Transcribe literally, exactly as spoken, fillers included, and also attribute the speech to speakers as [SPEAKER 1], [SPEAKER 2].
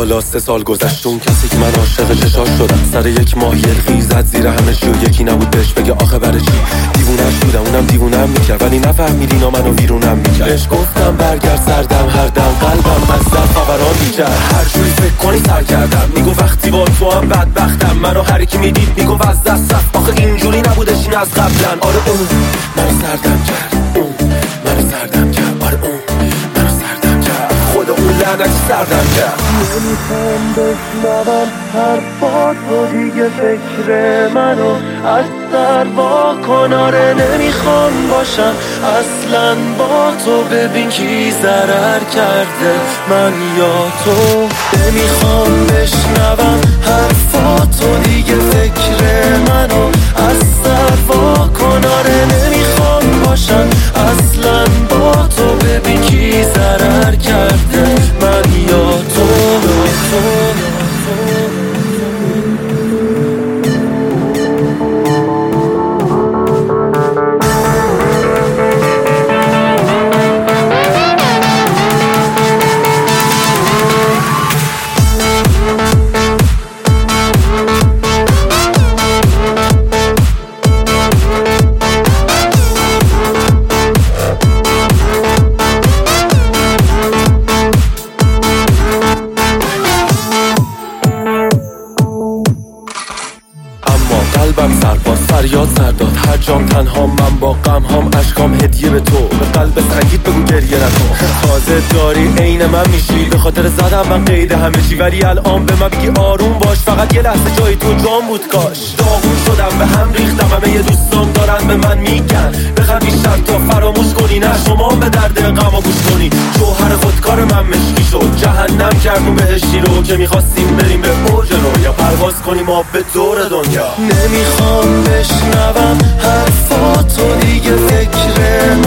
[SPEAKER 1] حالا سه سال گذشت اون کسی که من عاشق چشاش شدم سر یک ماه یلخی زد زیر همه چی و یکی نبود بهش بگه آخه برای چی. دیوونش بودم اونم دیوونم میکرد ولی نفهمید اینا منو ویرونم میکرد. بهش گفتم برگرد سردم هر دم قلبم از در خبران میکرد. هر جوری فکر کنی سر کردم میگو وقتی با تو هم بدبختم. منو هر کی میدید میگو از دست رفت آخه اینجوری نبودش این از قبلا. آره اون منو سردم کرد اون منو سردم کرد. آره اون منو سردم کرد خود اون لعنتی سردم کرد.
[SPEAKER 2] نمیخوام بشنوم حرفاتو دیگه فکر منو از سر با کناره نمیخوام باشم اصلا با تو. ببین کی ضرر کرده من یا تو. نمیخوام بشنوم حرفاتو دیگه فکر منو از سر با کناره نمیخوام باشم اصلا با تو. ببین کی ضرر کرده من یا تو.
[SPEAKER 1] قلبم سرباز فریاد سر داد هر جام تنها من با غم هام اشکام هدیه به تو. به قلب سنگیت بگو گریه نکن تازه داری عین من میشی به خاطر زدم من قید همه چی. ولی الان به من بگی آروم باش فقط یه لحظه جای تو جام بود کاش. داغون شدم به هم ریختم همه یه دوستام دارن به من میگن بخواد بیشتر تا فراموش کنی نه شما به درد غم گوش کنی. جوهر خودکار من مشکی شد جهنم کردون بهشتی رو که میخواستیم بریم به اوج رو یا پرواز کنیم ما به دور دنیا.
[SPEAKER 2] نمیخوام بشنوم حرفاتو دیگه فکر